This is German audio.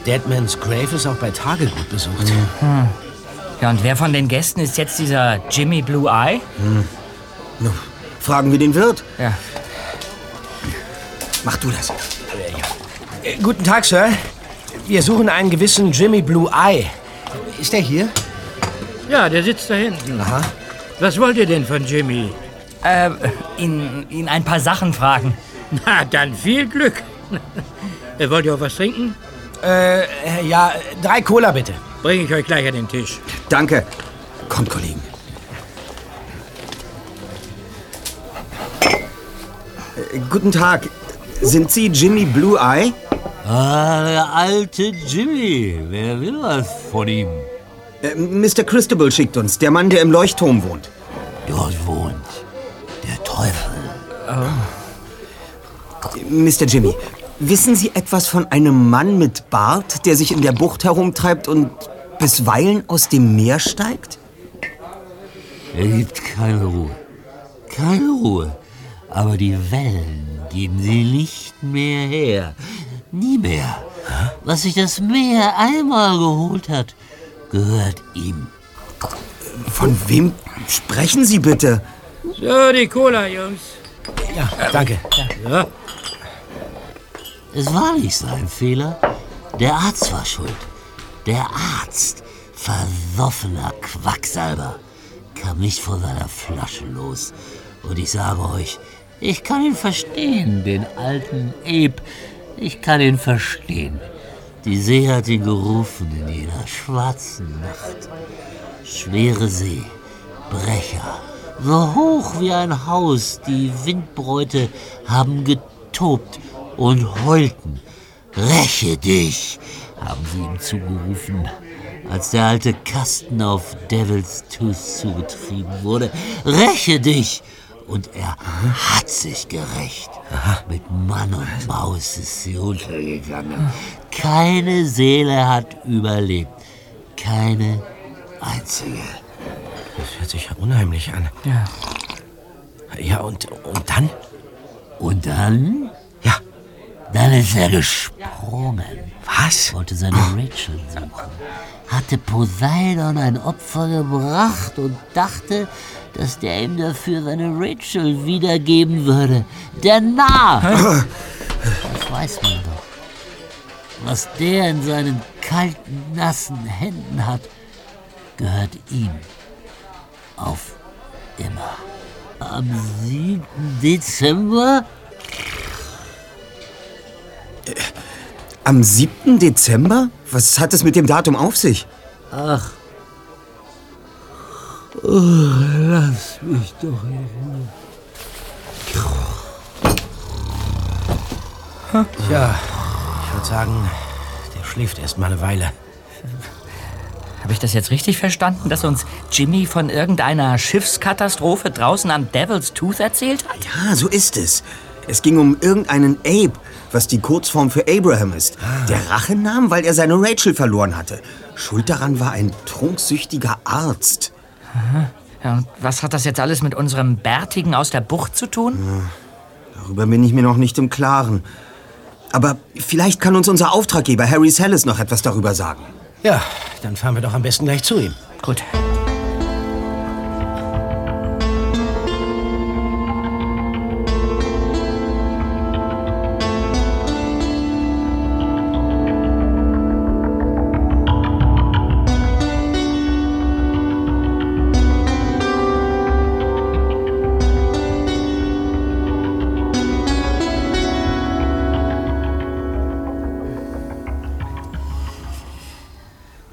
Deadman's Grave ist auch bei Tage gut besucht. Ja, und wer von den Gästen ist jetzt dieser Jimmy Blue Eye? Fragen wir den Wirt. Ja. Mach du das. Guten Tag, Sir. Wir suchen einen gewissen Jimmy Blue Eye. Ist er hier? Ja, der sitzt da hinten. Aha. Was wollt ihr denn von Jimmy? Ihn ein paar Sachen fragen. Na, dann viel Glück. Wollt ihr auch was trinken? Ja, 3 Cola bitte. Bringe ich euch gleich an den Tisch. Danke. Kommt, Kollegen. Guten Tag. Sind Sie Jimmy Blue Eye? Ah, der alte Jimmy. Wer will was von ihm? Mr. Christabel schickt uns, der Mann, der im Leuchtturm wohnt. Dort wohnt der Teufel. Mr. Jimmy, wissen Sie etwas von einem Mann mit Bart, der sich in der Bucht herumtreibt und bisweilen aus dem Meer steigt? Er gibt keine Ruhe. Keine Ruhe. Aber die Wellen geben sie nicht mehr her. Nie mehr. Was sich das Meer einmal geholt hat, gehört ihm. Von wem sprechen Sie bitte? So, die Cola, Jungs. Ja, danke. Ja. Es war nicht sein Fehler. Der Arzt war schuld. Der Arzt, versoffener Quacksalber, kam nicht vor seiner Flasche los. Und ich sage euch, ich kann ihn verstehen, den alten Abe. Ich kann ihn verstehen. Die See hat ihn gerufen in jener schwarzen Nacht. Schwere See, Brecher, so hoch wie ein Haus. Die Windbräute haben getobt und heulten. Räche dich, haben sie ihm zugerufen, als der alte Kasten auf Devil's Tooth zugetrieben wurde. Räche dich! Und er hat sich gerächt. Mit Mann und Maus ist sie untergegangen. Keine Seele hat überlebt. Keine einzige. Das hört sich ja unheimlich an. Ja. Ja, und dann? Und dann? Ja. Dann ist er gesprungen. Was? Wollte seine Rachel suchen. Hatte Poseidon ein Opfer gebracht und dachte, dass der ihm dafür seine Rachel wiedergeben würde. Der Narr! Das weiß man doch. Was der in seinen kalten, nassen Händen hat, gehört ihm. Auf immer. Am 7. Dezember? Am 7. Dezember? Was hat es mit dem Datum auf sich? Ach. Oh, lass mich doch in Ruhe. Ja, ich würde sagen, der schläft erst mal eine Weile. Habe ich das jetzt richtig verstanden, dass uns Jimmy von irgendeiner Schiffskatastrophe draußen am Devil's Tooth erzählt hat? Ja, so ist es. Es ging um irgendeinen Abe, was die Kurzform für Abraham ist. Der Rache nahm, weil er seine Rachel verloren hatte. Schuld daran war ein trunksüchtiger Arzt. Ja, und was hat das jetzt alles mit unserem Bärtigen aus der Bucht zu tun? Darüber bin ich mir noch nicht im Klaren. Aber vielleicht kann uns unser Auftraggeber Harry Sellis noch etwas darüber sagen. Ja, dann fahren wir doch am besten gleich zu ihm. Gut.